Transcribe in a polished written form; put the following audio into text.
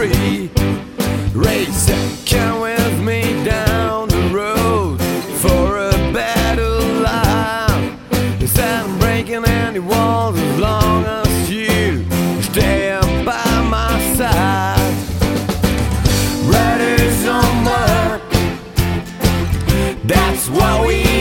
free. Race, come with me down the road for a better life. Instead of breaking any walls, as long as you stay up by my side. Riders on work, that's what we